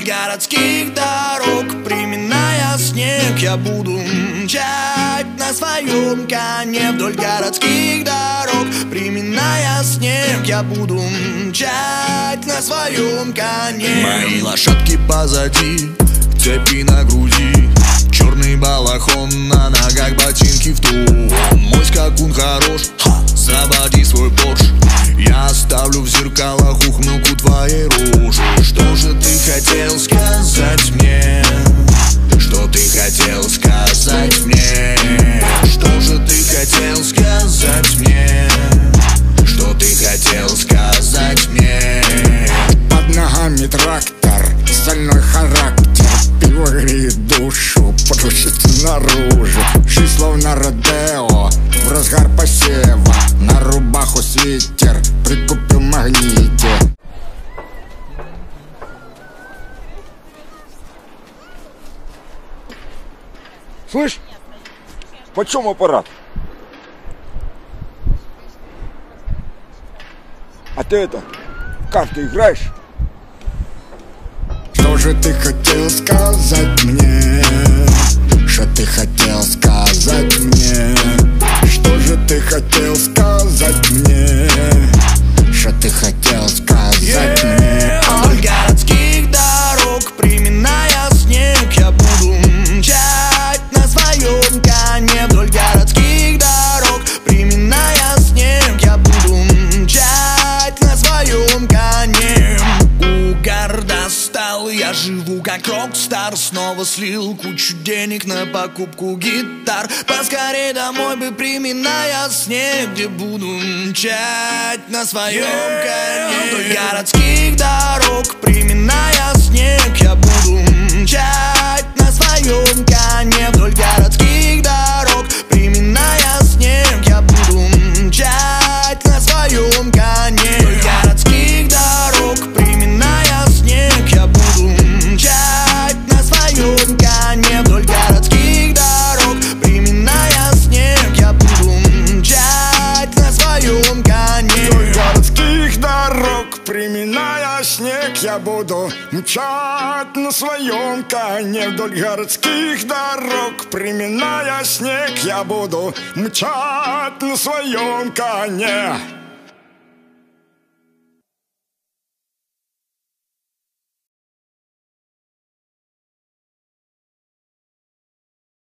городских дорог, приминая снег, я буду мчать на своем коне вдоль городских дорог, приминая снег, я буду мчать на своем коне. Мои лошадки позади, цепи на груди, черный балахон, на ногах ботинки в тон. Мой скакун хорош, заводи свой Порш, я оставлю в зеркалах ухмылку твоей рожи. Что же ты хотел сказать мне? Что ты хотел сказать мне? Что же ты хотел сказать мне? Что ты хотел сказать мне? Под ногами трактор, стальной характер, пиво греет душу, просится наружу. Жизнь словно родео, в разгар посева, на рубаху свитер, прикупил в магните. Слышь, почем аппарат? А ты это, в карты играешь? Что же ты хотел сказать мне? Что ты хотел сказать мне? Что же ты хотел сказать мне? Что ты хотел сказать мне? Вдоль городских дорог, приминая снег, я буду мчать на своем коне вдоль городских дорог, приминая снег, я буду мчать на своем коне. Угар достал, я живу как рок-стар, снова слил кучу денег на покупку гитар. Поскорей домой бы, приминая снег, где буду мчать на своем коне вдоль городских дорог, приминая снег, я буду мчать на своем коне вдоль городских дорог, приминая снег, я буду мчать на своем коне вдоль городских дорог, приминая снег, я буду мчать на своем коне вдоль городских дорог, приминая снег, я буду мчать на своем коне вдоль городских дорог, приминая снег, я буду мчать на своем коне вдоль городских дорог, приминая снег, я буду мчать на своем коне.